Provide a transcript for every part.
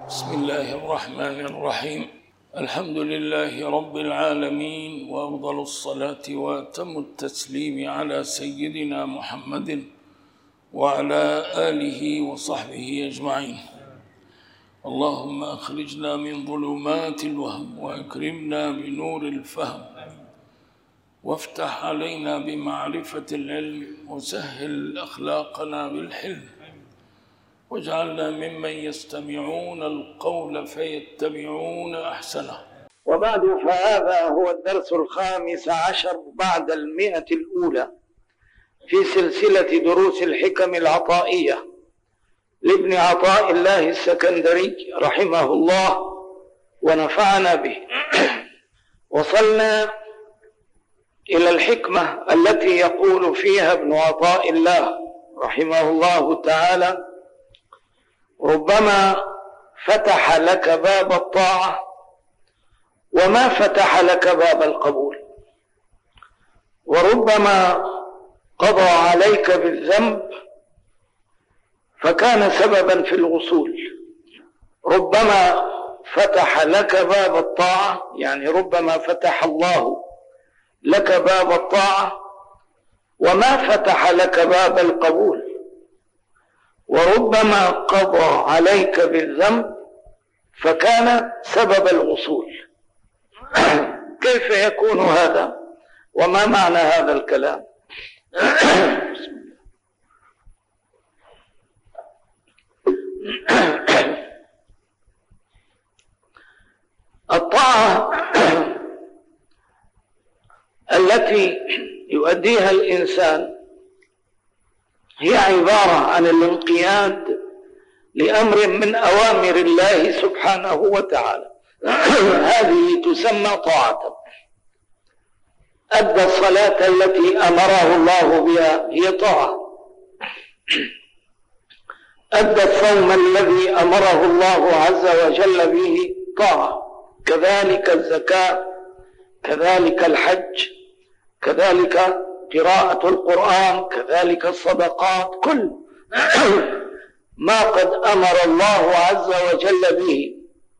بسم الله الرحمن الرحيم. الحمد لله رب العالمين، وأفضل الصلاة وأتم التسليم على سيدنا محمد وعلى آله وصحبه أجمعين. اللهم أخرجنا من ظلمات الوهم وأكرمنا بنور الفهم، وافتح علينا بمعرفة العلم، وسهل أخلاقنا بالحلم، واجعلنا ممن يستمعون القول فيتبعون أحسنه. وبعد، فهذا هو الدرس 15 بعد 100 الأولى في سلسلة دروس الحكم العطائية لابن عطاء الله السكندري رحمه الله ونفعنا به. وصلنا إلى الحكمة التي يقول فيها ابن عطاء الله رحمه الله تعالى: ربما فتح لك باب الطاعة وما فتح لك باب القبول، وربما قضى عليك بالذنب فكان سببا في الوصول. ربما فتح لك باب الطاعة، يعني ربما فتح الله لك باب الطاعة وما فتح لك باب القبول، وربما قضى عليك بالذنب فكان سبب الوصول. كيف يكون هذا؟ وما معنى هذا الكلام؟ الطاعة التي يؤديها الإنسان هي عبارة عن الانقياد لأمر من أوامر الله سبحانه وتعالى. هذه تسمى طاعة. أدى الصلاة التي أمره الله بها، هي طاعة. أدى الصوم الذي أمره الله عز وجل به، طاعة. كذلك الزكاة، كذلك الحج، كذلك قراءة القرآن، كذلك الصدقات. كل ما قد أمر الله عز وجل به،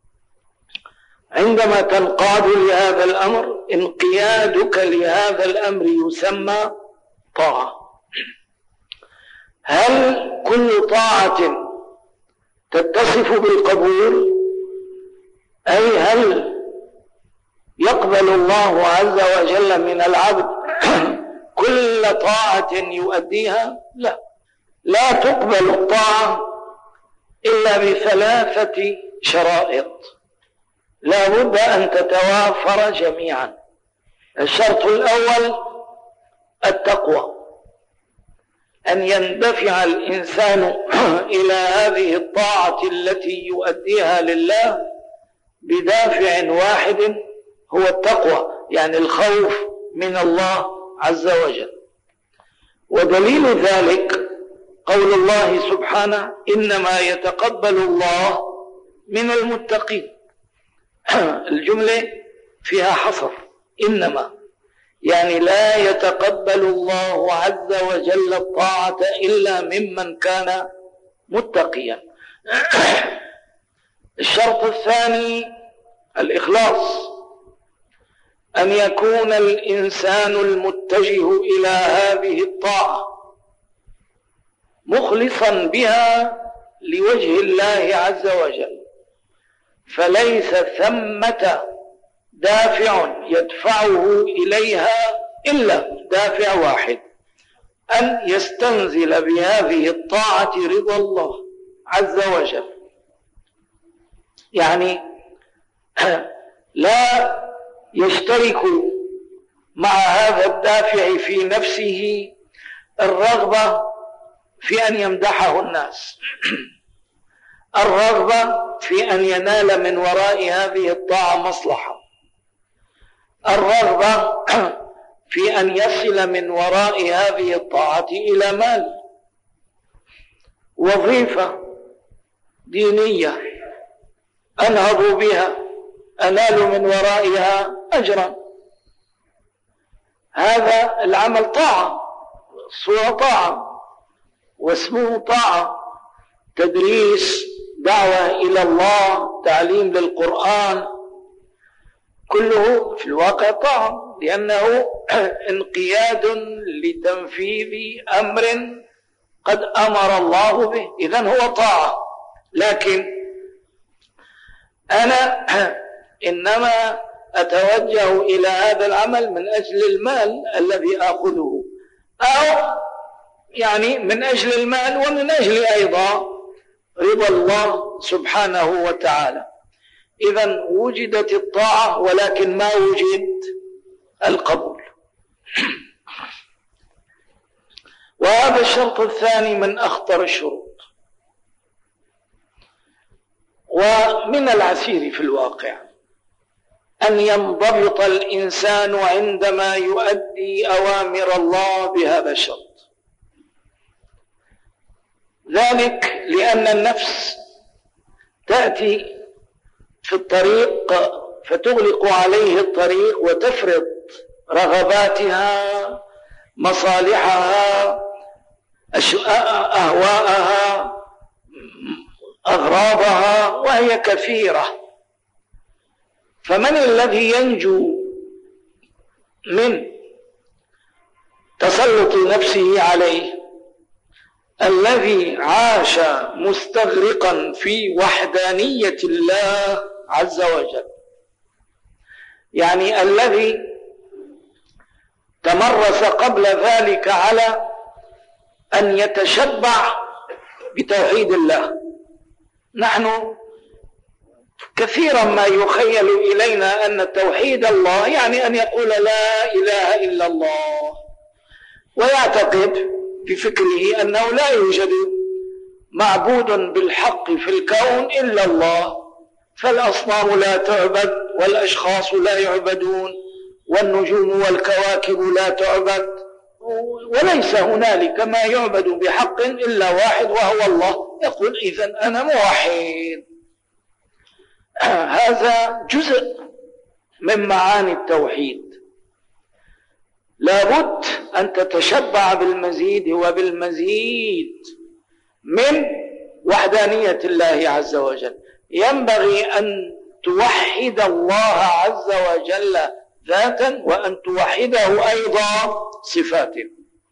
عندما تنقاد لهذا الأمر، انقيادك لهذا الأمر يسمى طاعة. هل كل طاعة تتصف بالقبول؟ أي هل يقبل الله عز وجل من العبد كل طاعة يؤديها؟ لا تقبل الطاعة إلا بثلاثة شرائط لا بد أن تتوافر جميعا. الشرط الأول التقوى، أن يندفع الإنسان إلى هذه الطاعة التي يؤديها لله بدافع واحد، هو التقوى، يعني الخوف من الله عز وجل. ودليل ذلك قول الله سبحانه: إنما يتقبل الله من المتقين. الجملة فيها حصر، إنما، يعني لا يتقبل الله عز وجل الطاعة إلا ممن كان متقيا. الشرط الثاني الإخلاص، أن يكون الإنسان المتجه إلى هذه الطاعة مخلصا بها لوجه الله عز وجل، فليس ثمة دافع يدفعه إليها إلا دافع واحد: أن يستنزل بهذه الطاعة رضا الله عز وجل. يعني لا يشترك مع هذا الدافع في نفسه الرغبة في أن يمدحه الناس، الرغبة في أن ينال من وراء هذه الطاعة مصلحة، الرغبة في أن يصل من وراء هذه الطاعة إلى مال، وظيفة دينية أنهض بها، أنال من ورائها أجرا. هذا العمل طاعة، صورة طاعة واسمه طاعة. تدريس دعوة إلى الله، تعليم للقرآن، كله في الواقع طاعة، لأنه انقياد لتنفيذ أمر قد أمر الله به، إذن هو طاعة. لكن أنا إنما أتوجه إلى هذا العمل من أجل المال الذي آخذه، أو يعني من أجل المال ومن أجل أيضا رضا الله سبحانه وتعالى. إذن وجدت الطاعة ولكن ما وجد القبول. وهذا الشرط الثاني من أخطر الشروط، ومن العسير في الواقع أن ينضبط الإنسان عندما يؤدي أوامر الله بهذا الشرط. ذلك لأن النفس تأتي في الطريق فتغلق عليه الطريق وتفرض رغباتها، مصالحها، أهواءها، أغراضها، وهي كثيرة. فمن الذي ينجو من تسلط نفسه عليه؟ الذي عاش مستغرقا في وحدانية الله عز وجل، يعني الذي تمرس قبل ذلك على أن يتشبع بتوحيد الله. نحن كثيرا ما يخيل إلينا أن توحيد الله يعني أن يقول لا إله إلا الله، ويعتقد بفكره أنه لا يوجد معبود بالحق في الكون إلا الله، فالأصنام لا تعبد، والأشخاص لا يعبدون، والنجوم والكواكب لا تعبد، وليس هنالك ما يعبد بحق إلا واحد وهو الله. يقول إذن أنا موحد. هذا جزء من معاني التوحيد. لابد أن تتشبع بالمزيد وبالمزيد من وحدانية الله عز وجل. ينبغي أن توحد الله عز وجل ذاتا، وأن توحده أيضا صفاته.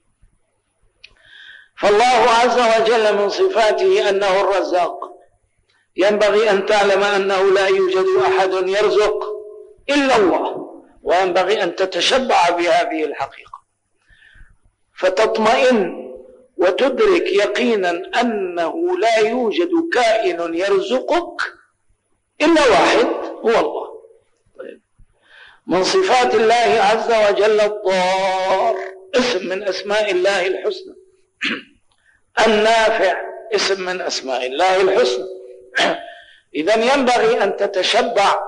فالله عز وجل من صفاته أنه الرزاق. ينبغي أن تعلم أنه لا يوجد أحد يرزق إلا الله، وينبغي أن تتشبع بهذه الحقيقة فتطمئن وتدرك يقينا أنه لا يوجد كائن يرزقك إلا واحد هو الله. من صفات الله عز وجل الضار، اسم من أسماء الله الحسنى. النافع اسم من أسماء الله الحسنى. إذن ينبغي أن تتشبع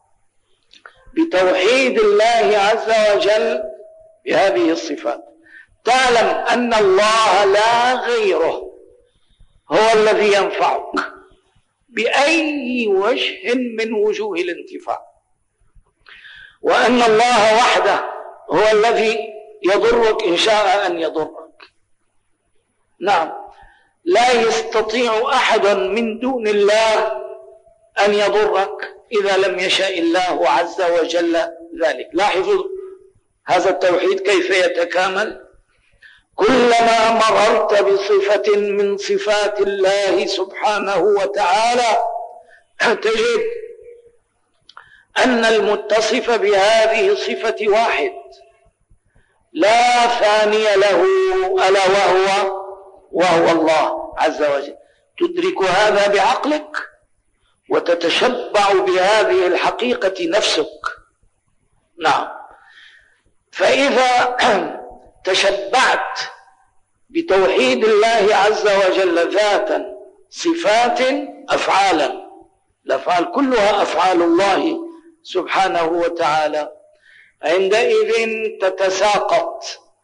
بتوحيد الله عز وجل بهذه الصفات. تعلم أن الله لا غيره هو الذي ينفعك بأي وجه من وجوه الانتفاع، وأن الله وحده هو الذي يضرك إن شاء أن يضرك. نعم، لا يستطيع أحد من دون الله أن يضرك إذا لم يشاء الله عز وجل ذلك. لاحظوا هذا التوحيد كيف يتكامل. كلما مررت بصفة من صفات الله سبحانه وتعالى تجد أن المتصف بهذه الصفة واحد لا ثاني له ألا وهو الله عز وجل. تدرك هذا بعقلك وتتشبع بهذه الحقيقة نفسك. نعم، فإذا تشبعت بتوحيد الله عز وجل ذاتا، صفات، أفعالا، الأفعال كلها أفعال الله سبحانه وتعالى، عندئذ تتساقط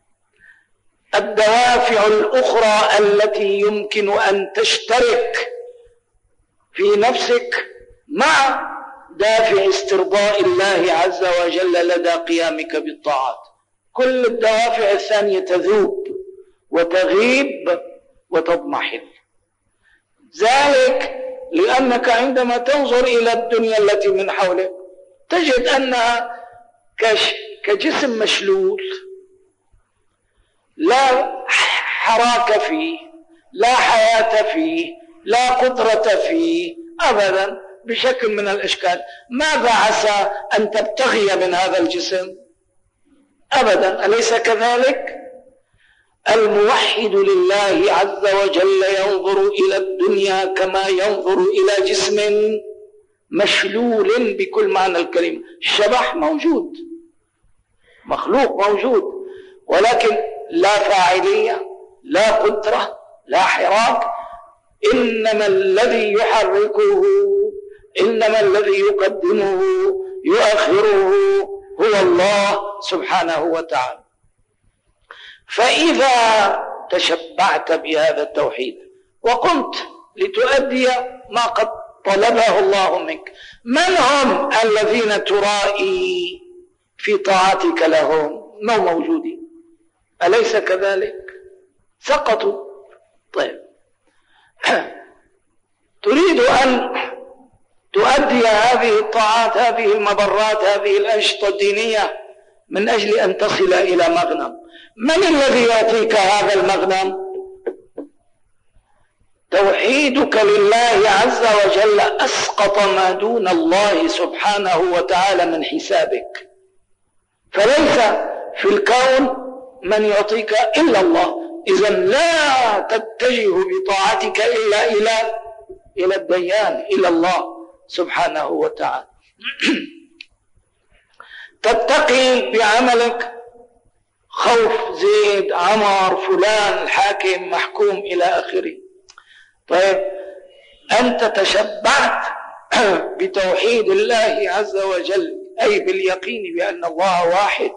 الدوافع الأخرى التي يمكن أن تشترك في نفسك مع دافع استرضاء الله عز وجل لدى قيامك بالطاعات. كل الدوافع الثانية تذوب وتغيب وتضمحل. ذلك لأنك عندما تنظر إلى الدنيا التي من حولك تجد أنها كجسم مشلول، لا حراك فيه، لا حياة فيه، لا قدرة فيه أبدا بشكل من الأشكال. ماذا عسى أن تبتغي من هذا الجسم؟ أبدا، أليس كذلك؟ الموحد لله عز وجل ينظر إلى الدنيا كما ينظر إلى جسم مشلول بكل معنى الكلمة. الشبح موجود، مخلوق موجود، ولكن لا فاعلية، لا قدرة، لا حراك. إنما الذي يحركه، إنما الذي يقدمه يؤخره هو الله سبحانه وتعالى. فإذا تشبعت بهذا التوحيد وقمت لتؤدي ما قد طلبه الله منك، من هم الذين ترائي في طاعتك لهم؟ ما موجودين، أليس كذلك؟ سقطوا. طيب، تريد أن تؤدي هذه الطاعات، هذه المبرات، هذه الأنشطة الدينية من أجل أن تصل إلى مغنم. من الذي يعطيك هذا المغنم؟ توحيدك لله عز وجل أسقط ما دون الله سبحانه وتعالى من حسابك، فليس في الكون من يعطيك إلا الله. إذن لا تتجه بطاعتك إلا إلى الديان، إلى الله سبحانه وتعالى. تتقي بعملك خوف زيد، عمر، فلان، الحاكم، محكوم، إلى آخره. طيب، أنت تشبعت بتوحيد الله عز وجل، أي باليقين بأن الله واحد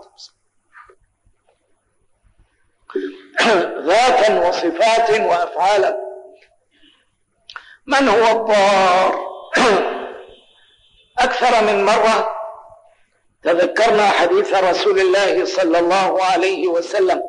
ذاتا وصفات وأفعالا. من هو الضار؟ أكثر من مرة تذكرنا حديث رسول الله صلى الله عليه وسلم،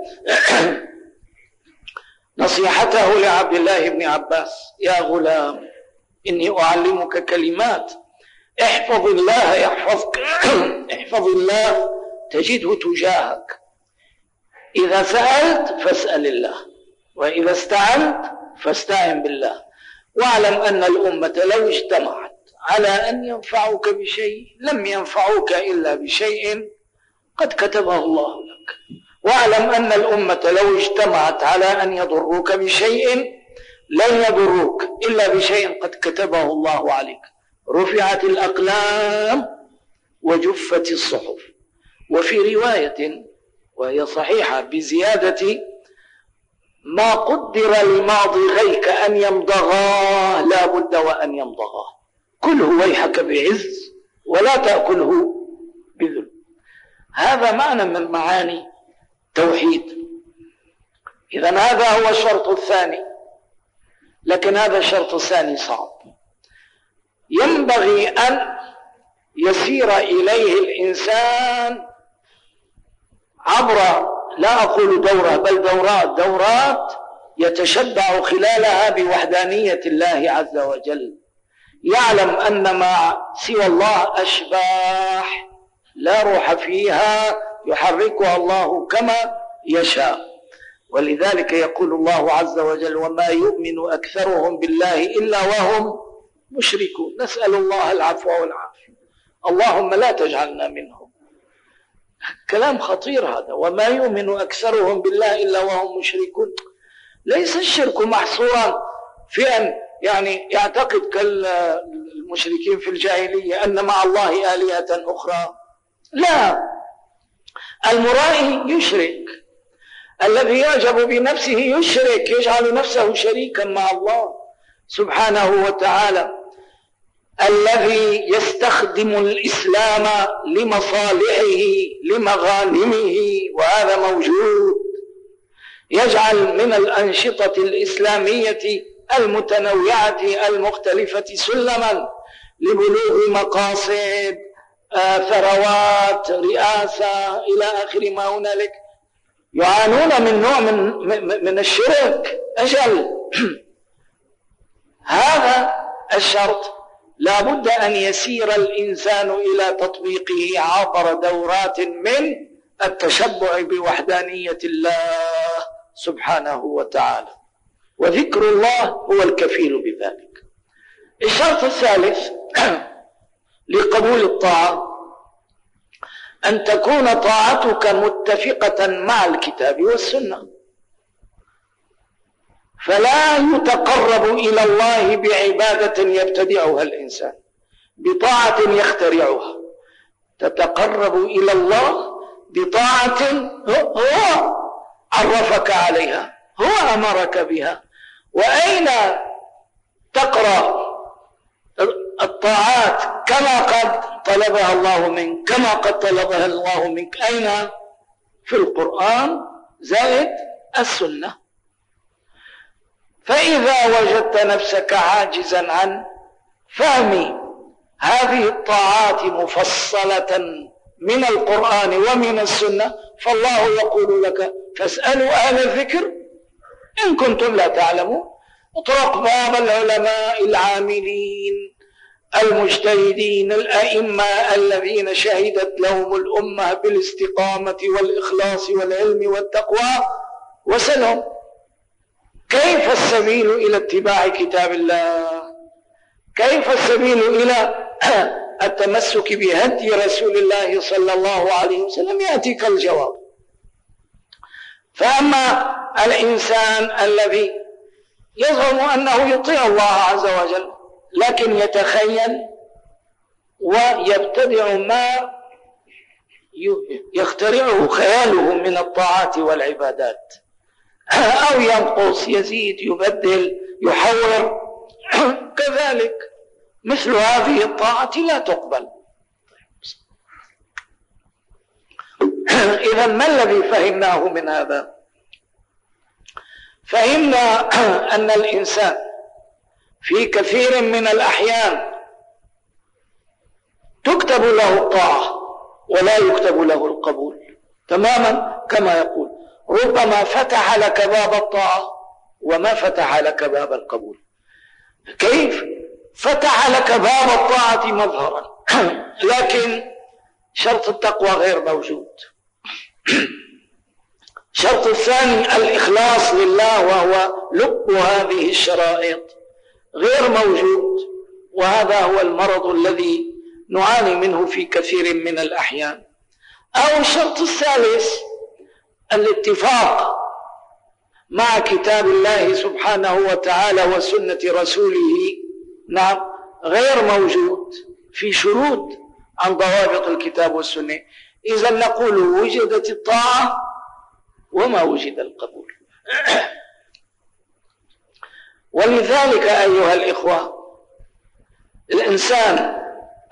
نصيحته لعبد الله بن عباس: يا غلام، إني أعلمك كلمات، احفظ الله يحفظك، احفظ الله تجده تجاهك. إذا سألت فاسأل الله، وإذا استعنت فاستعن بالله. واعلم أن الأمة لو اجتمعت على أن ينفعوك بشيء لم ينفعوك إلا بشيء قد كتبه الله لك. واعلم أن الأمة لو اجتمعت على أن يضروك بشيء لن يضروك إلا بشيء قد كتبه الله عليك. رفعت الأقلام وجفت الصحف. وفي رواية وهي صحيحة بزيادة: ما قدر لماضغيك أن يمضغاه لا بد وأن يمضغاه. كله ويحك بعز ولا تأكله بذل. هذا معنى من معاني توحيد. إذن هذا هو الشرط الثاني، لكن هذا الشرط الثاني صعب، ينبغي أن يسير إليه الإنسان عبر، لا أقول دورة بل دورات يتشبع خلالها بوحدانية الله عز وجل. يعلم أن ما سوى الله أشباح لا روح فيها، يحركها الله كما يشاء. ولذلك يقول الله عز وجل: وما يؤمن أكثرهم بالله إلا وهم مشركون. نسأل الله العفو والعافية، اللهم لا تجعلنا منهم. كلام خطير هذا، وما يؤمن أكثرهم بالله إلا وهم مشركون. ليس الشرك محصورا في أن يعتقد كالمشركين في الجاهلية أن مع الله آلهة أخرى. لا، المرائي يشرك، الذي يعجب بنفسه يشرك، يجعل نفسه شريكا مع الله سبحانه وتعالى. الذي يستخدم الإسلام لمصالحه لمغانمه، وهذا موجود، يجعل من الأنشطة الإسلامية المتنوعة المختلفة سلما لبلوغ مقاصد، ثروات، رئاسة، إلى آخر ما هنالك. يعانون من نوع من الشرك. أجل هذا الشرط لا بد أن يسير الإنسان إلى تطبيقه عبر دورات من التشبع بوحدانية الله سبحانه وتعالى، وذكر الله هو الكفيل بذلك. الشرط الثالث لقبول الطاعة أن تكون طاعتك متفقة مع الكتاب والسنة، فلا يتقرب إلى الله بعبادة يبتدعها الإنسان بطاعة يخترعها، تتقرب إلى الله بطاعة هو عرفك عليها، هو أمرك بها. وأين تقرأ الطاعات كما قد طلبها الله منك، كما قد طلبها الله منك؟ أين؟ في القرآن زائد السنة. فإذا وجدت نفسك عاجزا عن فهم هذه الطاعات مفصلة من القرآن ومن السنة، فالله يقول لك فاسألوا أهل الذكر إن كنتم لا تعلمون. اطرق باب العلماء العاملين المجتهدين الأئمة الذين شهدت لهم الأمة بالاستقامة والإخلاص والعلم والتقوى، وسلهم كيف السبيل إلى اتباع كتاب الله، كيف السبيل إلى التمسك بهدي رسول الله صلى الله عليه وسلم، يأتيك الجواب. فأما الإنسان الذي يزعم أنه يطيع الله عز وجل لكن يتخيل ويبتدع ما يخترعه خياله من الطاعات والعبادات، أو ينقص يزيد يبدل يحور، كذلك مثل هذه الطاعة لا تقبل. إذا ما الذي فهمناه من هذا؟ فهمنا أن الإنسان في كثير من الأحيان تكتب له الطاعة ولا يكتب له القبول، تماما كما يقول ربما فتح لك باب الطاعة وما فتح لك باب القبول. كيف؟ فتح لك باب الطاعة مظهرا لكن شرط التقوى غير موجود. شرط الثاني الإخلاص لله وهو لب هذه الشرائط غير موجود، وهذا هو المرض الذي نعاني منه في كثير من الأحيان. أو الشرط الثالث الاتفاق مع كتاب الله سبحانه وتعالى وسنة رسوله، نعم، غير موجود في شروط عن ضوابط الكتاب والسنة. إذا نقول وجدت الطاعة وما وجد القبول. ولذلك أيها الإخوة الإنسان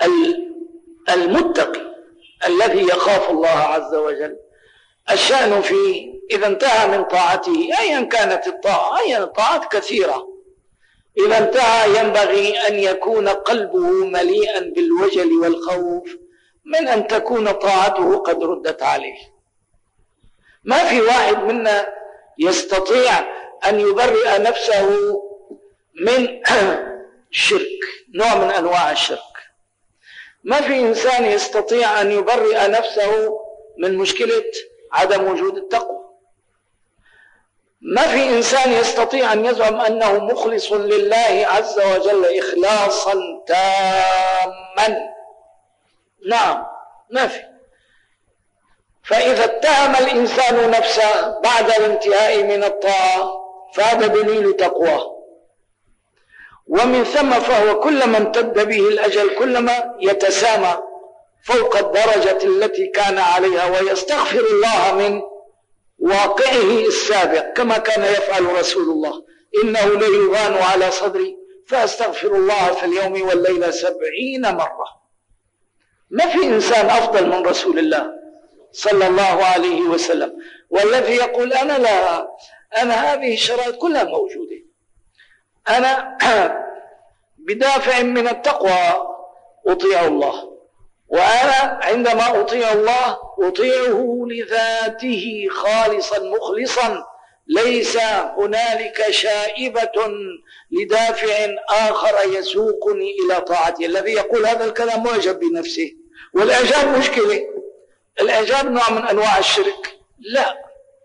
المتقي الذي يخاف الله عز وجل الشأن فيه إذا انتهى من طاعته أيا كانت الطاعة، أيا الطاعات كثيرة، إذا انتهى ينبغي أن يكون قلبه مليئا بالوجل والخوف من أن تكون طاعته قد ردت عليه. ما في واحد منا يستطيع أن يبرئ نفسه من الشرك، نوع من أنواع الشرك. ما في إنسان يستطيع أن يبرئ نفسه من مشكلة عدم وجود التقوى. ما في إنسان يستطيع أن يزعم أنه مخلص لله عز وجل إخلاصا تاما، نعم ما في. فإذا اتهم الإنسان نفسه بعد الانتهاء من الطاعة فهذا دليل تقواه، ومن ثم فهو كلما امتد به الأجل كلما يتسامى فوق الدرجة التي كان عليها ويستغفر الله من واقعه السابق، كما كان يفعل رسول الله: إنه ليغان على صدري فأستغفر الله في اليوم والليلة 70 مرة. ما في إنسان أفضل من رسول الله صلى الله عليه وسلم، والذي يقول أنا هذه الشرائط كلها موجودة، أنا بدافع من التقوى أطيع الله، وأنا عندما أطيع الله أطيعه لذاته خالصا مخلصا ليس هنالك شائبة لدافع آخر يسوقني إلى طاعته. الذي يقول هذا الكلام معجب بنفسه، والإعجاب مشكلة. الإعجاب نوع من أنواع الشرك. لا،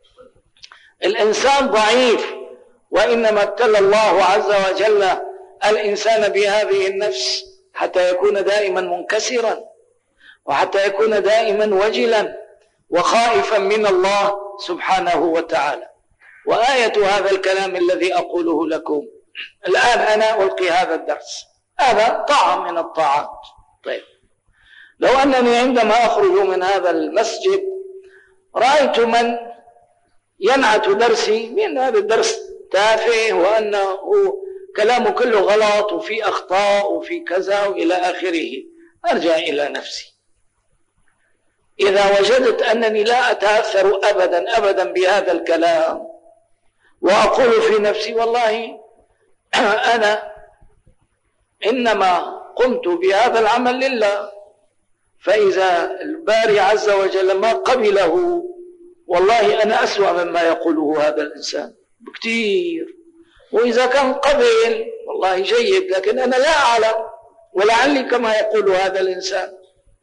الإنسان ضعيف، وإنما ابتلى الله عز وجل الإنسان بهذه النفس حتى يكون دائما منكسرا، وحتى يكون دائما وجلا وخائفا من الله سبحانه وتعالى. وآية هذا الكلام الذي أقوله لكم الآن، أنا ألقي هذا الدرس، هذا طاعة من الطاعات. طيب، لو أنني عندما أخرج من هذا المسجد رأيت من ينعت درسي بأن هذا الدرس تافه، وأنه كلامه كله غلط وفي أخطاء وفي كذا وإلى آخره، أرجع إلى نفسي. إذا وجدت أنني لا أتأثر أبدا بهذا الكلام، وأقول في نفسي والله أنا إنما قمت بهذا العمل لله، فإذا الباري عز وجل ما قبله والله أنا أسوأ مما يقوله هذا الإنسان بكثير. وإذا كان قبل والله جيد، لكن أنا لا أعلم، ولعلي كما يقول هذا الإنسان.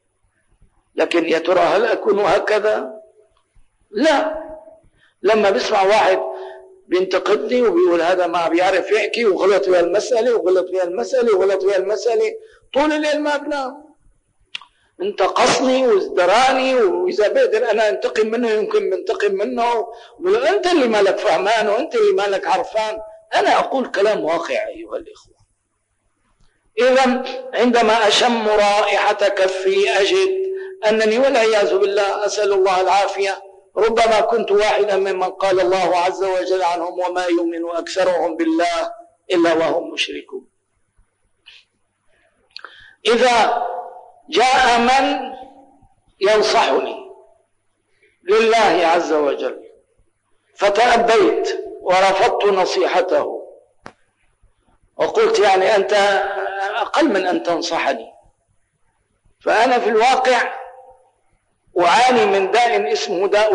لكن يا ترى هل أكون هكذا؟ لا. لما بسمع واحد بينتقدني وبيقول هذا ما بيعرف يحكي وغلط في المسألة وغلط في المسألة وغلط في المسألة، طول الليل ما بنام، انتقصني وازدراني، وإذا بقدر أنا انتقم منه يمكن بنتقم منه، أنت اللي مالك فهمان وأنت اللي مالك عرفان. أنا أقول كلام واقع أيها الإخوة. إذا عندما أشم رائحة كفي أجد أنني والعياذ بالله أسأل الله العافية ربما كنت واحدا ممن قال الله عز وجل عنهم وما يؤمن أكثرهم بالله إلا وهم مشركون. إذا جاء من ينصحني لله عز وجل فتأبيت ورفضت نصيحته وقلت يعني أنت أقل من أن تنصحني، فأنا في الواقع أعاني من داء اسمه داء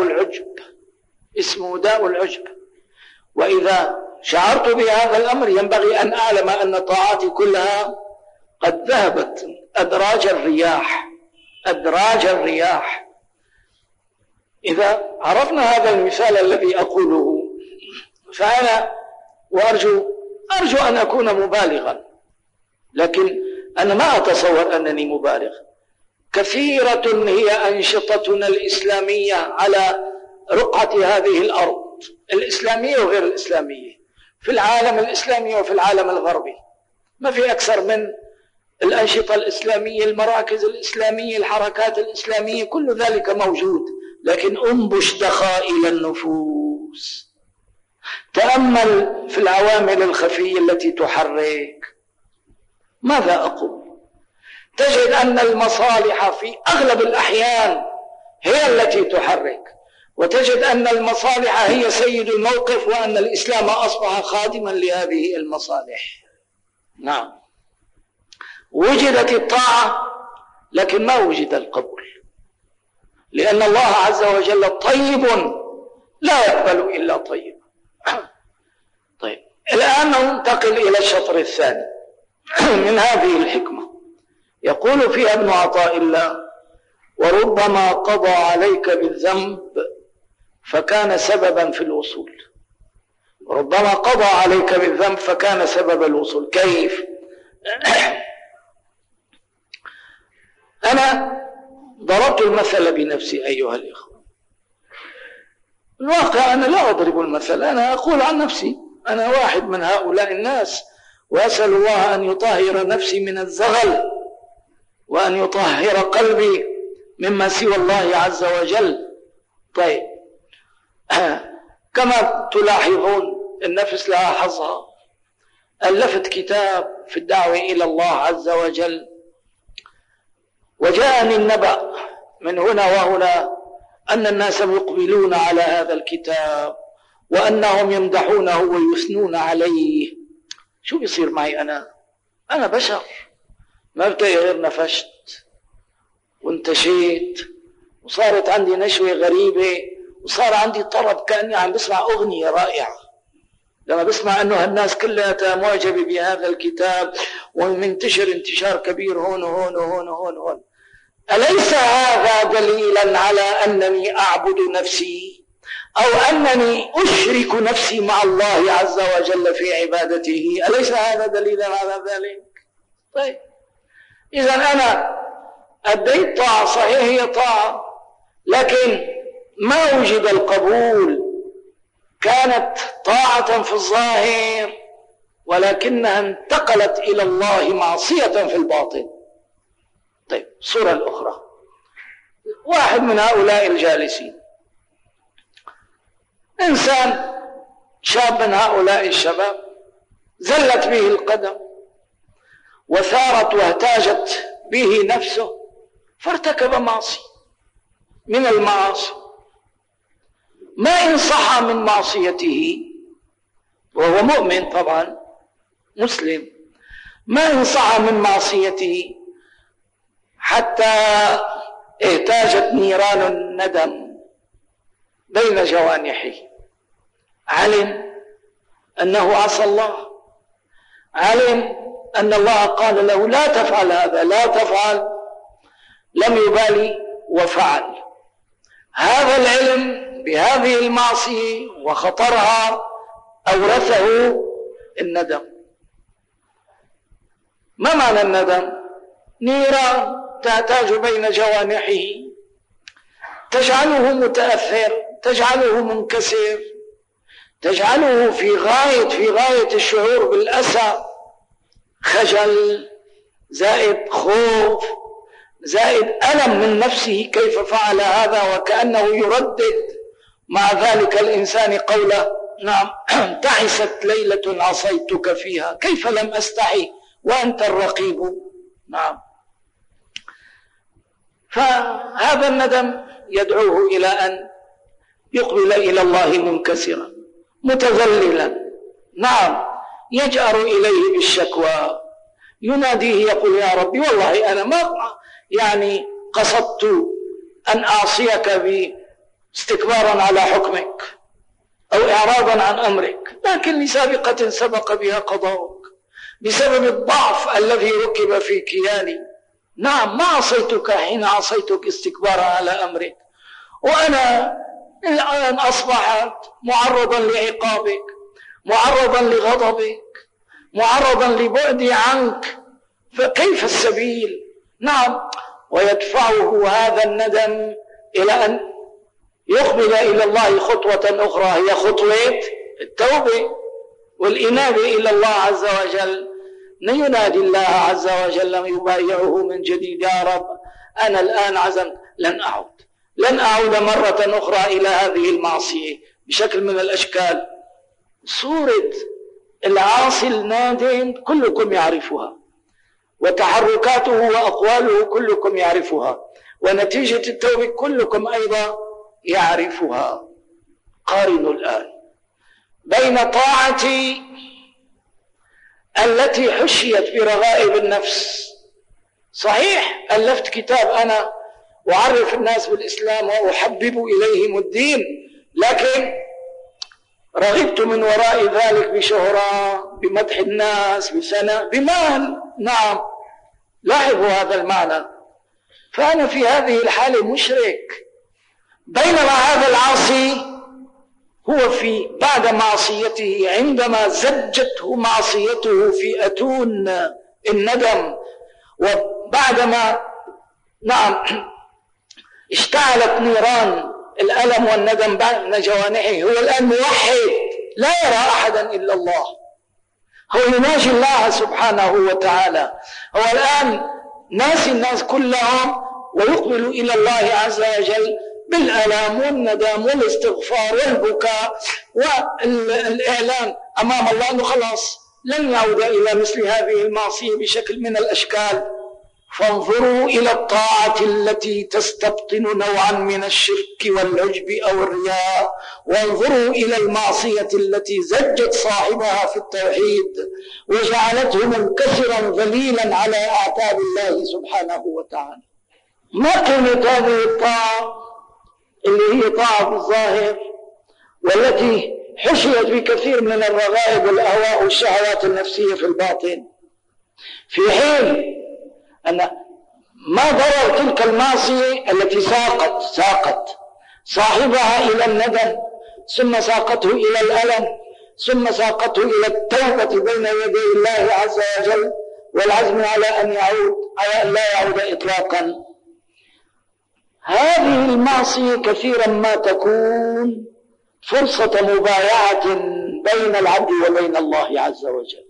العجب. وإذا شعرت بهذا الأمر ينبغي أن أعلم أن طاعاتي كلها قد ذهبت أدراج الرياح. إذا عرفنا هذا المثال الذي أقوله، فأنا وأرجو أن أكون مبالغا، لكن أنا ما أتصور أنني مبالغ. كثيرة هي أنشطتنا الإسلامية على رقعة هذه الأرض، الإسلامية وغير الإسلامية، في العالم الإسلامي وفي العالم الغربي. ما في أكثر من الأنشطة الإسلامية، المراكز الإسلامية، الحركات الإسلامية، كل ذلك موجود. لكن انبش دخائل النفوس، تأمل في العوامل الخفية التي تحرك. ماذا أقول؟ تجد أن المصالح في أغلب الأحيان هي التي تحرك، وتجد أن المصالح هي سيد الموقف، وأن الإسلام أصبح خادما لهذه المصالح. نعم، وجدت الطاعة لكن ما وجد القبول، لأن الله عز وجل طيب لا يقبل إلا طيب. طيب، الآن ننتقل إلى الشطر الثاني من هذه الحكمة. يقول فيها ابن عطاء الله: وربما قضى عليك بالذنب فكان سببا في الوصول. ربما قضى عليك بالذنب فكان سبب الوصول. كيف؟ أنا ضربت المثل بنفسي أيها الإخوة. الواقع أنا لا أضرب المثل، أنا أقول عن نفسي، أنا واحد من هؤلاء الناس، وأسأل الله أن يطهر نفسي من الزغل، وأن يطهر قلبي مما سوى الله عز وجل. طيب، كما تلاحظون النفس لها حظها. ألفت كتاب في الدعوة إلى الله عز وجل، وجاءني النبأ من هنا وهنا أن الناس يقبلون على هذا الكتاب، وأنهم يمدحونه ويثنون عليه. شو بيصير معي أنا بشر، ما بتلاقي غير نفشت وانتشيت، وصارت عندي نشوة غريبة، وصار عندي طرب كأني عم بسمع أغنية رائعة لما بسمع أنه الناس كلها معجبة بهذا الكتاب ومنتشر انتشار كبير هون وهون وهون وهون وهون. أليس هذا دليلا على أنني أعبد نفسي أو أنني أشرك نفسي مع الله عز وجل في عبادته؟ أليس هذا دليلا على ذلك؟ طيب إذا أنا أديت طاعة، صحيح هي طاعة، لكن ما وجد القبول، كانت طاعة في الظاهر ولكنها انتقلت إلى الله معصية في الباطن. طيب الصورة الأخرى، واحد من هؤلاء الجالسين، إنسان شاب من هؤلاء الشباب، زلت به القدم وثارت واهتاجت به نفسه فارتكب معصية من المعاصي. ما إن صح من معصيته وهو مؤمن طبعا مسلم، ما إن صح من معصيته حتى اهتاجت نيران الندم بين جوانحه، علم أنه عصى الله، علم أن الله قال له لا تفعل هذا، لا تفعل، لم يبالي وفعل. هذا العلم بهذه المعصية وخطرها أورثه الندم. ما معنى الندم؟ نيران تهتاج بين جوانحه تجعله متأثر، تجعله منكسر، تجعله في غاية الشعور بالأسى، خجل زائد خوف زائد ألم من نفسه كيف فعل هذا، وكأنه يردد مع ذلك الإنسان قوله نعم تعست ليلة عصيتك فيها كيف لم أستحي وأنت الرقيب. نعم، فهذا الندم يدعوه إلى أن يقبل إلى الله منكسرا متذللا، نعم، يجأر إليه بالشكوى، يناديه يقول يا ربي والله أنا ما قصدت أن أعصيك استكبارا على حكمك أو إعراضا عن أمرك، لكن لسابقة سبق بها قضاؤك بسبب الضعف الذي ركب في كياني. نعم، ما عصيتك حين عصيتك استكبارا على أمرك، وأنا الآن أصبحت معرضا لعقابك، معرضا لغضبك، معرضا لبعدي عنك، فكيف السبيل؟ نعم، ويدفعه هذا الندم إلى أن يقبل إلى الله خطوة أخرى، هي خطوة التوبة والإنابة إلى الله عز وجل. ينادي الله عز وجل يبايعه من جديد، يا رب أنا الآن عزمت لن أعود مرة أخرى إلى هذه المعصية بشكل من الأشكال. صورة العاصي النادم كلكم يعرفها، وتحركاته وأقواله كلكم يعرفها، ونتيجة التوبة كلكم أيضا يعرفها. قارنوا الآن بين طاعتي التي حشيت برغائب النفس. صحيح ألفت كتاب أنا أعرف الناس بالإسلام وأحبب إليهم الدين، لكن رغبت من وراء ذلك بشهرة، بمدح الناس، بسنة، بمال. نعم، لاحظوا هذا المعنى. فأنا في هذه الحالة مشرك، بينما هذا العاصي هو في بعد معصيته عندما زجته معصيته في أتون الندم، وبعدما نعم اشتعلت نيران الألم والندم بين جوانحه، هو الآن موحد لا يرى أحدا إلا الله، هو يناجي الله سبحانه وتعالى، هو الآن ناسي الناس كلهم ويقبل إلى الله عز وجل بالألام والندم والاستغفار والبكاء والإعلان أمام الله أنه خلاص لن يعود إلى مثل هذه المعصية بشكل من الأشكال. فانظروا إلى الطاعة التي تستبطن نوعا من الشرك والعجب أو الرياء، وانظروا إلى المعصية التي زجت صاحبها في التوحيد وجعلته منكسرا ذليلا على أعتاب الله سبحانه وتعالى. ما قيمة هذه الطاعة اللي هي طاعة الظاهر، والتي حشيت بكثير من الرغائب والأهواء والشهوات النفسية في الباطن، في حين أن ما ضرر تلك المعصية التي ساقت صاحبها إلى الندم، ثم ساقته إلى الألم، ثم ساقته إلى التوبة بين يدي الله عز وجل والعزم على أن لا يعود إطلاقا. هذه المعصية كثيرا ما تكون فرصة مبايعة بين العبد وبين الله عز وجل.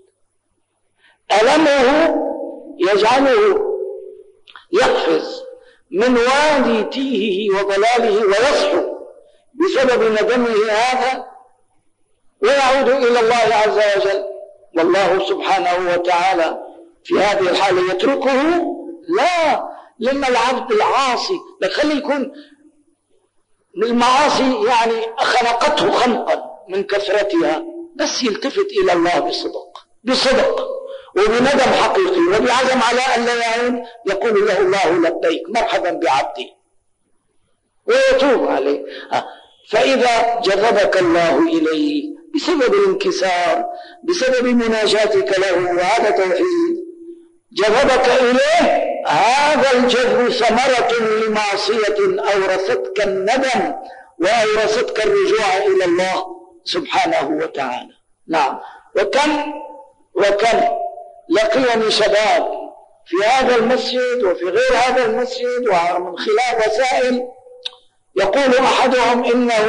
ألمه يجعله يقفز من وادي تيهه وضلاله ويصحو بسبب ندمه هذا ويعود إلى الله عز وجل، والله سبحانه وتعالى في هذه الحالة يتركه؟ لا، لما العبد العاصي خلي يكون المعاصي يعني خنقته خنقا من كثرتها، بس يلتفت إلى الله بصدق وبندم حقيقي وبعزم على أن لا يعود، يقول له الله لبيك مرحبا بعبدي ويتوب عليه. فإذا جذبك الله إليه بسبب الانكسار، بسبب مناجاتك له وهذا توحيد جذبك إليه، هذا الجذب ثمرة لمعصية أورثتك الندم وأورثتك الرجوع إلى الله سبحانه وتعالى. نعم، وكم لقيني شباب في هذا المسجد وفي غير هذا المسجد ومن خلال رسائل يقول أحدهم إنه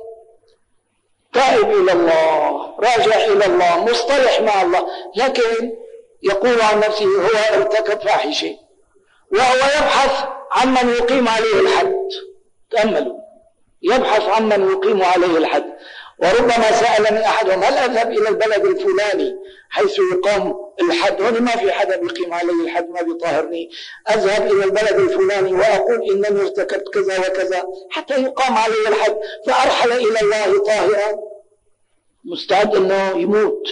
تائب إلى الله، راجع إلى الله، مصطلح مع الله، لكن يقول عن نفسه هو ارتكب فاحشة وهو يبحث عن من يقيم عليه الحد. تأملوا، يبحث عن من يقيم عليه الحد. وربما سألني أحدهم هل أذهب إلى البلد الفلاني حيث يقام الحد، وأنا ما في حدا بيقيم علي الحد ما بيطهرني، أذهب إلى البلد الفلاني وأقول إنني ارتكبت كذا وكذا حتى يقام علي الحد، فأرحل إلى الله طاهرا مستعد أنه يموت،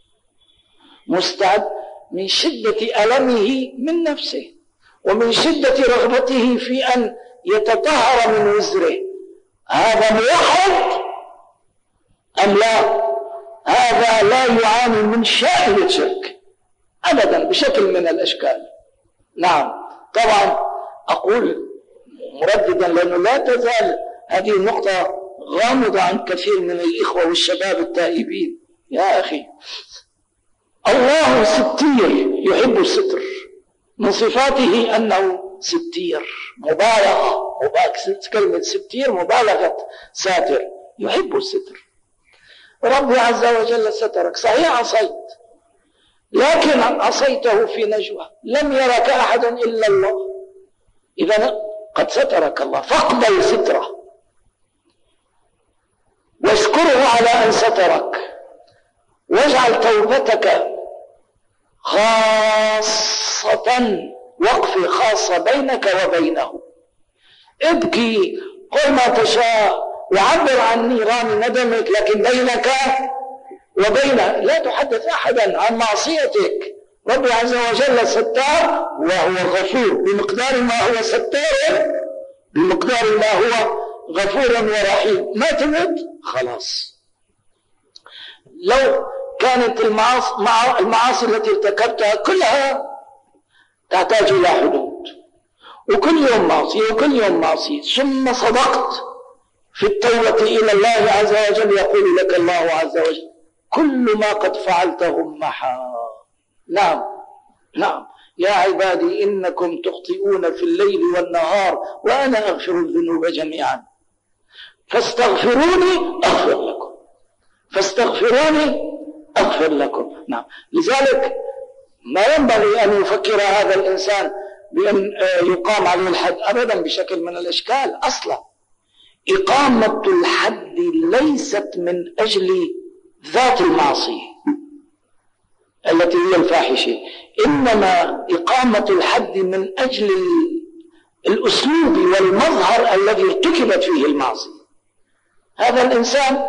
مستعد من شدة ألمه من نفسه ومن شدة رغبته في أن يتطهر من وزره. هذا موحد أم لا؟ هذا لا يعاني من شائبة شرك أبدا بشكل من الأشكال. نعم، طبعا أقول مرددا لأنه لا تزال هذه النقطة غامضة عن كثير من الإخوة والشباب التائبين. يا أخي، الله ستير يحب الستر، من صفاته أنه ستير، مبالغة، كلمة ستير مبالغة ساتر، يحب الستر. ربي عز وجل سترك، صحيح عصيت، لكن عصيته في نجوى، لم يرك أحد إلا الله، إذا قد سترك الله، فاقبل ستره واشكره على أن سترك، واجعل توبتك خاصة، وقفة خاصة بينك وبينه، ابكي قل ما تشاء وعبر عن نيران ندمك، لكن بينك وبينه لا تحدث أحدا عن معصيتك. رب عز وجل ستار وهو غفور، بمقدار ما هو ستار بمقدار ما هو غفور ورحيم. ما تمت خلاص. لو كانت المعاصي التي ارتكبتها كلها تحتاج إلى حدود، وكل يوم معصية وكل يوم معصية، ثم صدقت في التوبة إلى الله عز وجل، يقول لك الله عز وجل كل ما قد فعلته محى. نعم نعم، يا عبادي إنكم تخطئون في الليل والنهار وأنا أغفر الذنوب جميعا فاستغفروني أغفر لكم، فاستغفروني أغفر لكم. نعم، لذلك ما ينبغي أن يفكر هذا الإنسان بأن يقام عليه الحد أبدا بشكل من الأشكال. أصلا إقامة الحد ليست من أجل ذات المعصية التي هي الفاحشة، إنما إقامة الحد من أجل الأسلوب والمظهر الذي ارتكبت فيه المعصية. هذا الإنسان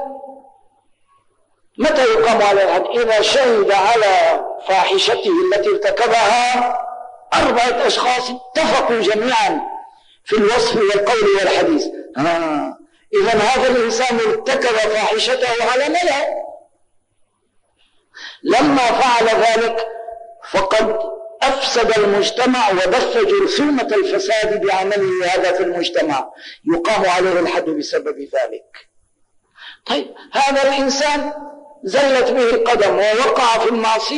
متى يقام على الحد؟ إذا شهد على فاحشته التي ارتكبها 4 أشخاص اتفقوا جميعا في الوصف والقول والحديث، إذا هذا الإنسان ارتكب فاحشته على ملأ، لما فعل ذلك فقد أفسد المجتمع وبث جرثومة الفساد بعمله هذا في المجتمع، يقام عليه الحد بسبب ذلك. طيب هذا الإنسان زلت به القدم ووقع في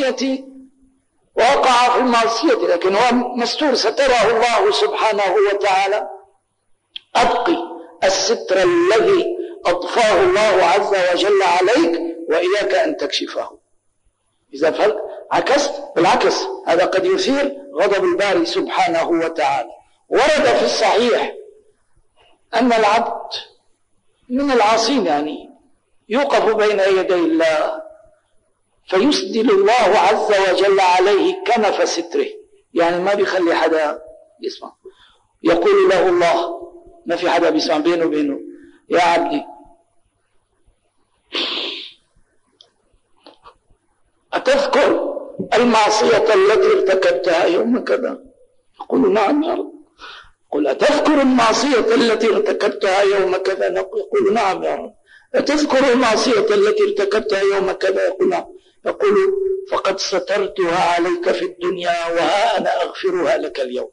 المعصية، لكن هو مستور ستره الله سبحانه وتعالى. أبقي الستر الذي أضفاه الله عز وجل عليك وإياك أن تكشفه. إذا عكست بالعكس هذا قد يثير غضب الباري سبحانه وتعالى. ورد في الصحيح أن العبد من العاصين يعني يوقف بين يدي الله فيسدل الله عز وجل عليه كنف ستره، يعني ما بيخلي حدا يسمع. يقول له الله، ما في حدا بيسمع بينه وبينه، يا عبدي أتذكر المعصية التي ارتكبتها يوم كذا؟ يقول نعم يا رب. قل أتذكر المعصية التي ارتكبتها يوم كذا؟ يقول نعم يا رب. أتذكر المعصية التي ارتكبتها يوم كذا؟ يقول نعم. يقول فقد سترتها عليك في الدنيا وها أنا أغفرها لك اليوم.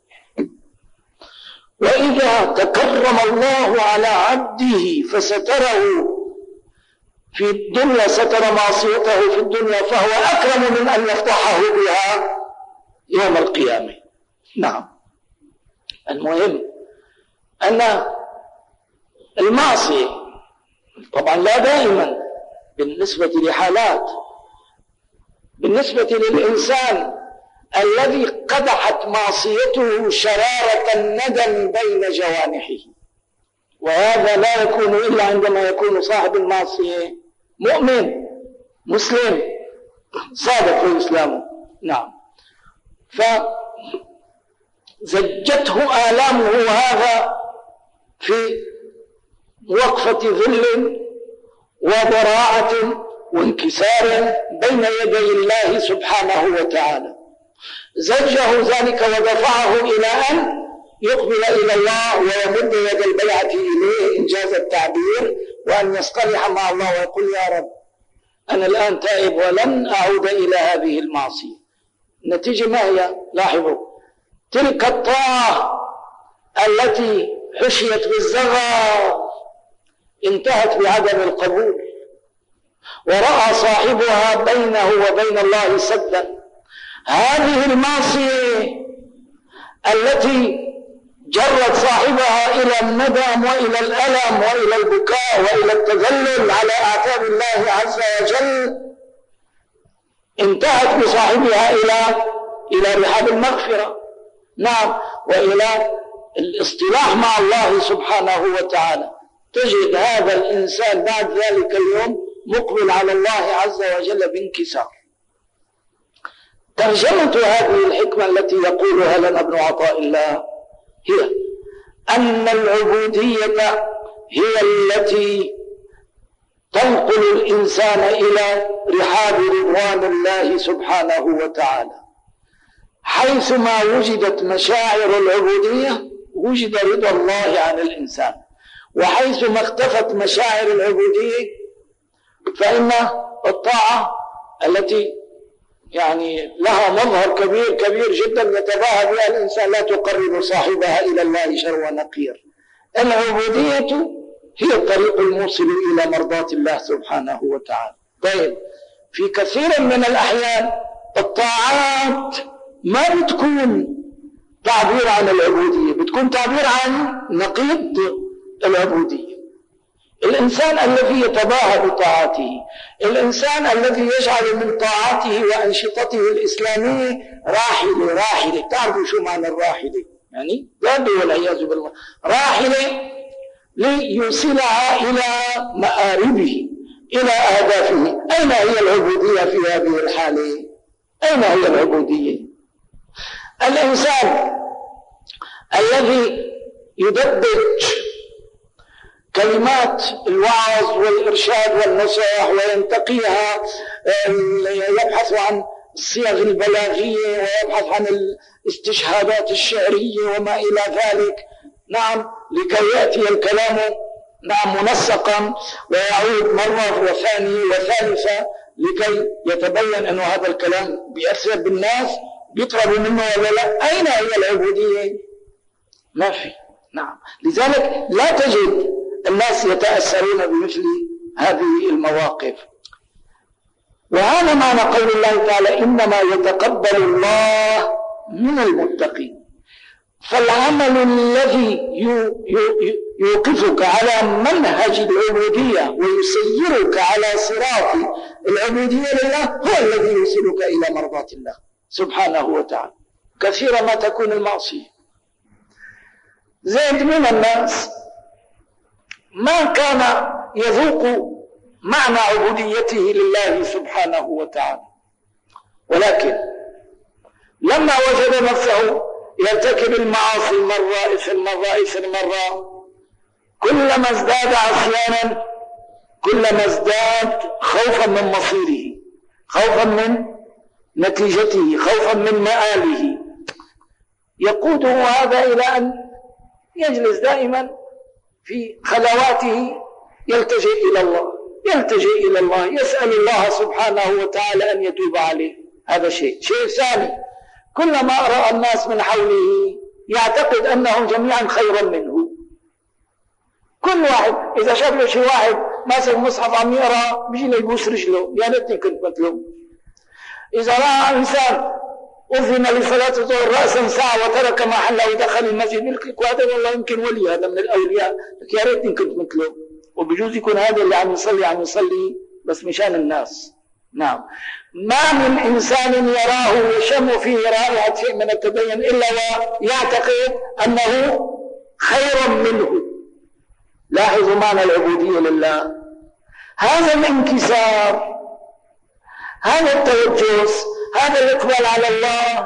وإذا تكرم الله على عبده فستره في الدنيا، ستر معصيته في الدنيا، فهو أكرم من أن يفضحه بها يوم القيامة. نعم. المهم أن المعصية طبعا لا دائما، بالنسبة لحالات، بالنسبة للإنسان الذي قدحت معصيته شرارة الندم بين جوانحه، وهذا لا يكون إلا عندما يكون صاحب المعصية مؤمن مسلم صادق في إسلامه. نعم. فزجته آلامه هذا في وقفة ذل وضراعة وانكسار بين يدي الله سبحانه وتعالى. زجه ذلك ودفعه إلى أن يقبل إلى الله ويمد يد البيعة إليه إنجاز التعبير، وأن يصطلح مع الله ويقول يا رب أنا الآن تائب ولن أعود إلى هذه المعصية. النتيجة ما هي؟ لاحظوا، تلك الطاعة التي حشيت بالزغر انتهت بعدم القبول، ورأى صاحبها بينه وبين الله سدا. هذه المعصية التي جرت صاحبها إلى الندم وإلى الألم وإلى البكاء وإلى التذلل على أعتاب الله عز وجل انتهت بصاحبها إلى رحاب المغفرة. نعم، وإلى الاصطلاح مع الله سبحانه وتعالى. تجد هذا الإنسان بعد ذلك اليوم مقبل على الله عز وجل بانكسار. ترجمة هذه الحكمة التي يقولها لنا ابن عطاء الله هي أن العبودية هي التي تنقل الإنسان إلى رحاب رضوان الله سبحانه وتعالى. حيثما وجدت مشاعر العبودية وجد رضا الله عن الإنسان، وحيثما اختفت مشاعر العبودية فإن الطاعة التي يعني لها مظهر كبير جدا يتباهى بها الإنسان لا تقرب صاحبها إلى الله شر ونقير. العبودية هي الطريق الموصل إلى مرضاة الله سبحانه وتعالى. طيب، في كثير من الأحيان الطاعات ما بتكون تعبير عن العبودية، بتكون تعبير عن نقيض العبودية. الإنسان الذي يتباهى بطاعته، الإنسان الذي يجعل من طاعته وأنشطته الإسلامية راحلة. تعرفوا شو معنى الراحلة؟ يعني ضابة والعياذ بالله، راحلة ليوصلها إلى مآربه، إلى أهدافه. أين هي العبودية في هذه الحالة؟ أين هي العبودية؟ الإنسان الذي يدبج كلمات الوعظ والإرشاد والنصح وينتقيها، يبحث عن الصيغ البلاغية ويبحث عن الاستشهادات الشعرية وما إلى ذلك، نعم، لكي يأتي الكلام نعم منسقا ويعود مرة وثانية وثالثة لكي يتبين أن هذا الكلام بيأثر بالناس، بيطلبوا منه ولا لا. أين هي العبودية؟ ما في. نعم، لذلك لا تجد الناس يتأثرون بمثل هذه المواقف. وهذا معنى قول الله تعالى إنما يتقبل الله من المتقين. فالعمل الذي يوقفك على منهج العبودية ويسيرك على صراط العبودية لله هو الذي يوصلك إلى مرضاة الله سبحانه وتعالى. كثيرا ما تكون المعصية. زيد من الناس ما كان يذوق معنى عبوديته لله سبحانه وتعالى، ولكن لما وجد نفسه يرتكب المعاصي مرة، كلما ازداد عصيانا كلما ازداد خوفا من مصيره، خوفا من نتيجته، خوفا من مآله، يقوده هذا إلى أن يجلس دائما في خلواته يلتجئ إلى الله، يسأل الله سبحانه وتعالى أن يتوب عليه. هذا شيء ثاني، كلما رأى الناس من حوله يعتقد أنهم جميعا خيرا منه. كل واحد إذا شاف له شي واحد ماسك مصحف عم يقرأ بيجي له يبوس رجله، يا ليتني كنت مثله. إذا رأى إنسان أذن لصلاة الظهر رأسا ساعة وترك محله ودخل المسجد يلك وهذا والله يمكن ولي، هذا من الأولياء، يا ريتني كنت مثله. وبجوز يكون هذا اللي عم يصلي بس مشان الناس. نعم، ما من إنسان يراه يشم فيه رائحة شيء من التدين إلا ويعتقد أنه خير منه. لاحظوا معنى العبودية لله، هذا الانكسار، هذا التوجس، هذا الإقبال على الله،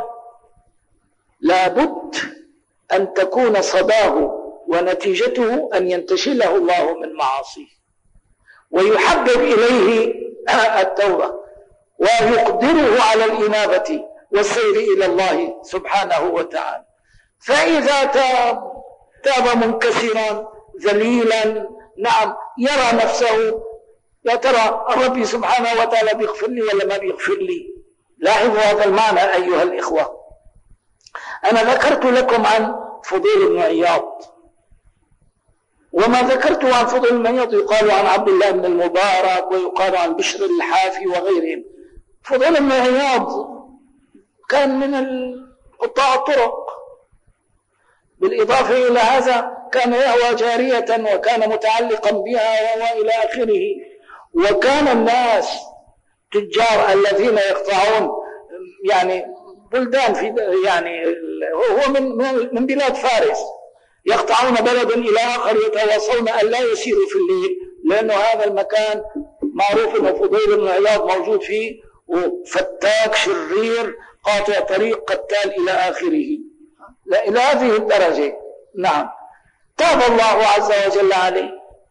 لابد أن تكون صداه ونتيجته أن ينتشله الله من معاصيه ويحبب إليه التوبة ويقدره على الإنابة والسير إلى الله سبحانه وتعالى. فإذا تاب منكسرا ذليلا، نعم، يرى نفسه يا ترى الرب سبحانه وتعالى بيغفر لي ولا ما بيغفر لي. لاحظوا هذا المعنى أيها الإخوة. أنا ذكرت لكم عن فضيل بن عياض، وما ذكرته عن فضيل بن عياض يقال عن عبد الله بن المبارك ويقال عن بشر الحافي وغيرهم. فضيل بن عياض كان من قطاع الطرق، بالإضافة إلى هذا كان يهوى جارية وكان متعلقا بها وإلى آخره. وكان الناس تجار الذين يقطعون يعني بلدان في يعني هو من بلاد فارس، يقطعون بلدا إلى آخر يتواصون أن لا يسيروا في الليل، لأنه هذا المكان معروف أنه فضيل بن عياض موجود فيه، وفتاك شرير قاطع طريق قتال إلى آخره، إلى هذه الدرجة. نعم، تاب الله عز وجل عليه.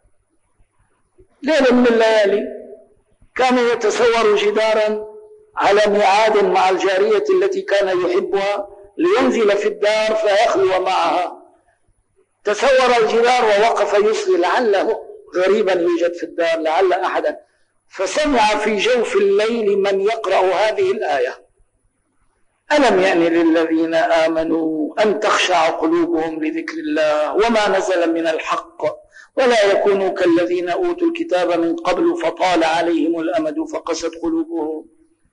ليلة من الليالي كان يتصور جدارا على ميعاد مع الجارية التي كان يحبها لينزل في الدار فيخلو معها. تصور الجدار ووقف يصلي لعله غريبا يوجد في الدار، لعل أحدا، فسمع في جوف الليل من يقرأ هذه الآية: ألم يأن للذين آمنوا أن تخشع قلوبهم لذكر الله وما نزل من الحق ولا يكونوا كالذين أوتوا الكتاب من قبل فطال عليهم الأمد فقست قلوبهم.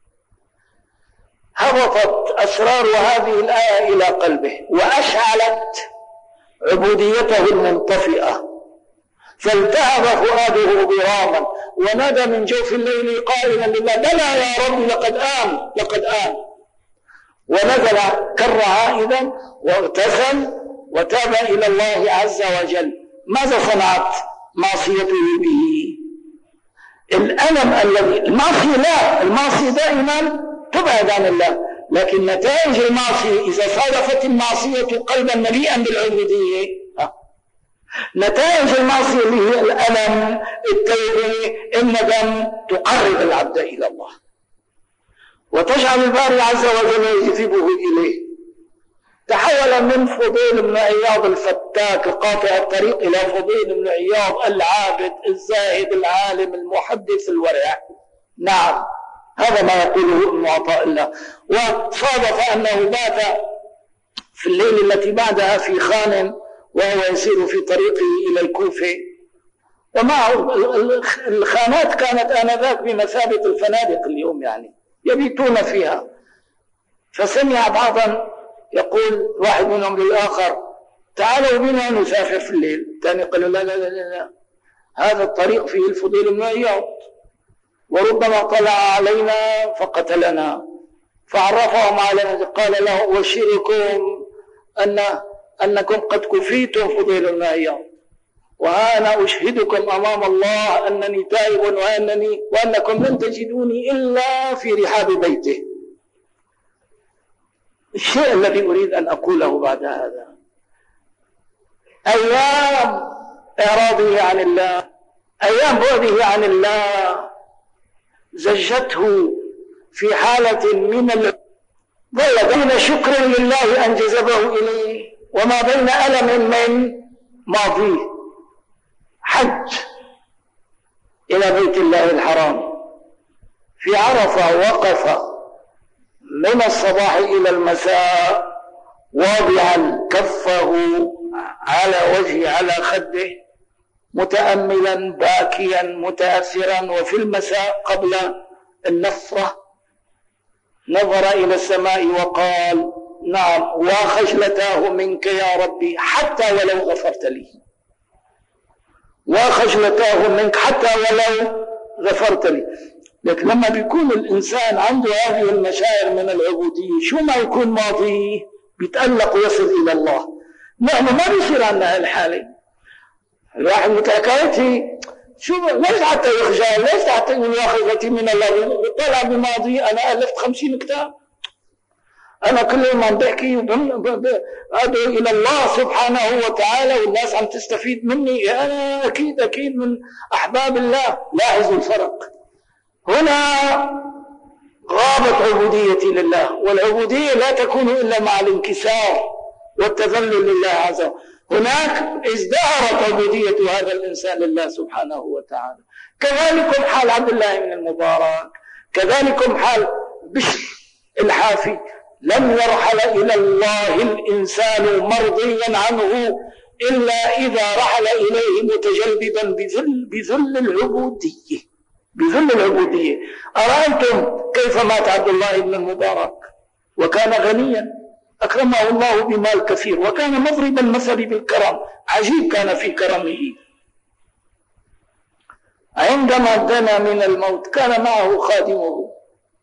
هبطت أسرار هذه الآية إلى قلبه وأشعلت عبوديته المنطفئة، فالتهب فؤاده ضراما ونادى من جوف الليل قائلا لله: بلى يا رب لقد آن. ونزل كر عائدا واغتسل وتاب إلى الله عز وجل. ماذا صنعت معصيته به؟ الألم الذي المعصية دائما تبعد عن الله، لكن نتائج المعصية إذا صادفت المعصية قلبا مليئا بالعبودية، نتائج المعصية اللي هي الألم، التوبة، الندم، تقرب العبد إلى الله وتجعل الباري عز وجل يجذبه إليه. تحول من فضيل بن عياض الفتاك قاطع الطريق إلى فضيل بن عياض العابد الزاهد العالم المحدث الورع. نعم، هذا ما يقوله ابن عطاء الله. وصادف أنه بات في الليلة التي بعدها في خان وهو يسير في طريقه إلى الكوفة، ومعه الخانات كانت آنذاك بمثابة الفنادق اليوم، يعني يبيتون فيها. فسمع بعضا يقول واحد منهم للآخر: تعالوا بنا نسافر في الليل. الثاني قال: لا لا لا لا، هذا الطريق فيه الفضيل بن عياض، وربما طلع علينا فقتلنا. فعرفهم على، قال له: أبشركم أنكم قد كفيتم فضيل بن عياض، وأنا أشهدكم أمام الله أنني تائب وأنكم لن تجدوني إلا في رحاب بيته. الشيء الذي أريد أن أقوله بعد هذا: أيام إعراضه عن الله، أيام بعده عن الله زجته في حالة من ظل بين شكر لله أن جذبه إليه وما بين ألم من ماضيه. حج إلى بيت الله الحرام في عرفة، وقف من الصباح إلى المساء واضعا كفه على وجهه على خده، متأملا باكيا متأثرا. وفي المساء قبل النفرة نظر إلى السماء وقال: نعم، وخجلتاه منك يا ربي حتى ولو غفرت لي، وخجلتاه منك حتى ولو غفرت لي. لكن لما بيكون الإنسان عنده هذه المشاعر من العبودية، شو ما يكون ماضيه بيتألق ويصل إلى الله. نحن ما بيصير عندنا هالحالة. الواحد متأكد ليش حتى يخجل، ليش حتى يقول يا خجلتي من الله، بيطلع بماضي أنا ألفت 50 كتاب، أنا كل ما بحكي أدعو إلى الله سبحانه وتعالى والناس عم تستفيد مني، أنا أكيد من أحباب الله. لاحظوا الفرق هنا، غابت عبوديتي لله، والعبودية لا تكون إلا مع الانكسار والتذلل لله عز وجل. هناك ازدهرت عبودية هذا الإنسان لله سبحانه وتعالى. كذلكم حال عبد الله بن المبارك، كذلكم حال بشر الحافي. لم يرحل إلى الله الإنسان مرضيا عنه إلا إذا رحل إليه متجلبا بذل العبودية، بذل العبودية. أرأيتم كيف مات عبد الله بن المبارك وكان غنيا، أكرمه الله بمال كثير، وكان مضرب المثل بالكرم، عجيب كان في كرمه. عندما دنا من الموت كان معه خادمه،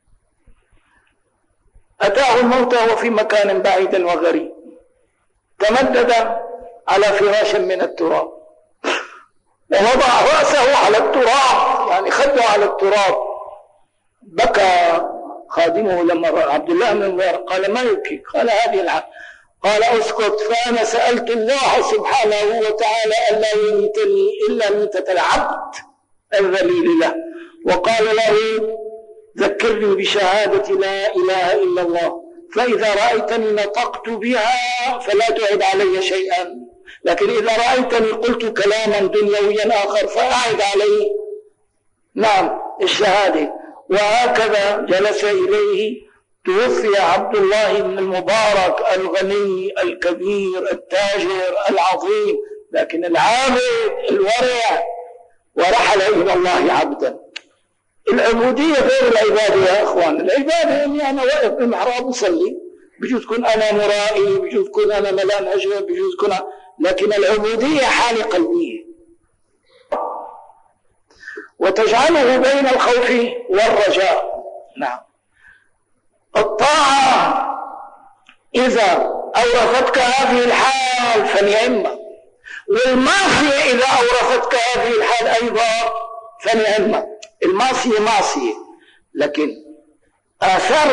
أتاه الموت وهو في مكان بعيد وغريب، تمدد على فراش من التراب ووضع رأسه على التراب، يعني خده على التراب. بكى خادمه لما رأى عبد الله بن المبارك، قال: ما يبكي؟ قال: هذه الحق. قال: اسكت، فأنا سألت الله سبحانه وتعالى ألا يميتني إلا ميتة العبد الذليل له. وقال له: ذكرني بشهادة لا إله إلا الله، فإذا رأيتني نطقت بها فلا تعد علي شيئا، لكن إذا رأيتني قلت كلاما دنيويا آخر فأعد علي نعم الشهادة. وهكذا جلس إليه، توفي عبد الله بن المبارك الغني الكبير التاجر العظيم، لكن العابد الورع، ورحل إلى الله عبدا. العبودية غير العبادة يا أخوان. العبادة إني أنا واقف بالمحراب أصلي، بجوز كون أنا مرائي، بجوز كون أنا ملان أجر، بجوز كون، لكن العبودية حالة قلبية، وتجعله بين الخوف والرجاء. نعم، الطاعة إذا أورثتك هذه الحال فنعمة، والمعصية إذا أورثتك هذه الحال أيضا فنعمة. المعصية معصية، لكن آثار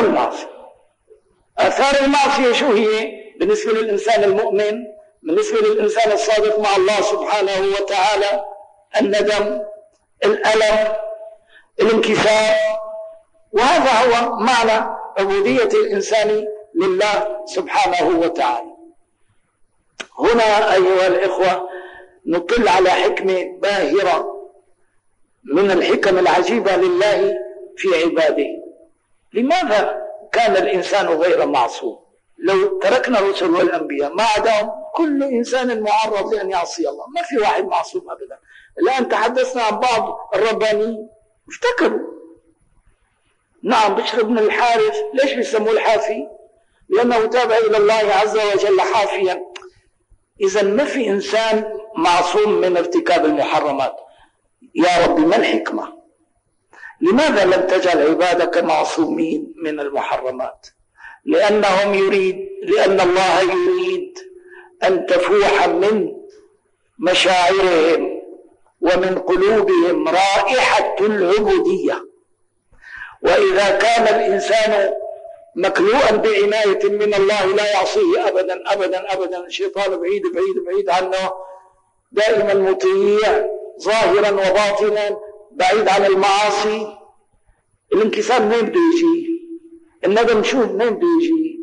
المعصية شو هي بالنسبة للإنسان المؤمن، بالنسبة للإنسان الصادق مع الله سبحانه وتعالى؟ الندم، الألم، الانكسار. وهذا هو معنى عبودية الإنسان لله سبحانه وتعالى. هنا أيها الإخوة نطل على حكمة باهرة من الحكم العجيبة لله في عباده. لماذا كان الإنسان غير معصوم؟ لو تركنا الرسل والأنبياء ما عداهم كل إنسان معرض لأن يعصي الله، ما في واحد معصوم أبدا. الآن تحدثنا عن بعض الربانيين افتكروا، نعم بشر بن الحارث ليش بيسموه الحافي؟ لأنه تابع إلى الله عز وجل حافيا. إذا ما في إنسان معصوم من ارتكاب المحرمات. يا رب ما الحكمة؟ لماذا لم تجعل عبادك معصومين من المحرمات؟ لأن الله يريد أن تفوح من مشاعرهم ومن قلوبهم رائحة العبودية. وإذا كان الإنسان مكلوءا بعناية من الله لا يعصيه أبدا أبدا أبدا، الشيطان بعيد بعيد بعيد عنه، دائما مطيع ظاهرا وباطنا، بعيد عن المعاصي. الانكسار منين بده يجي؟ الندم شو منين بده يجي؟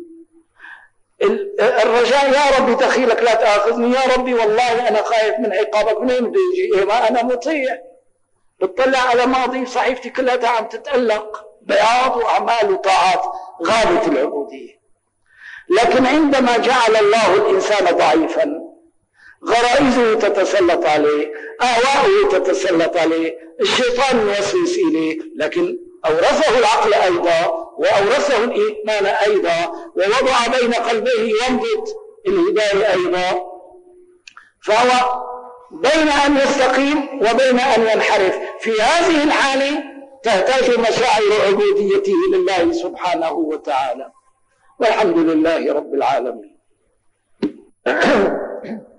الرجاء يا ربي دخيلك لا تأخذني، يا ربي والله أنا خايف من عقابك، منين بده يجي؟ إيه ما أنا مطيع. بتطلع على ماضي صحيفتي كلها عم تتألق بياض وأعمال وطاعات، غابت العبودية. لكن عندما جعل الله الإنسان ضعيفا، غرائزه تتسلط عليه، أهواؤه تتسلط عليه، الشيطان يوسوس إليه، لكن أورثه العقل أيضا وأورثه الإيمان أيضا، ووضع بين قلبيه ينبت الهداية أيضا، فهو بين أن يستقيم وبين أن ينحرف. في هذه الحالة تهتاج مشاعر عبوديته لله سبحانه وتعالى، والحمد لله رب العالمين.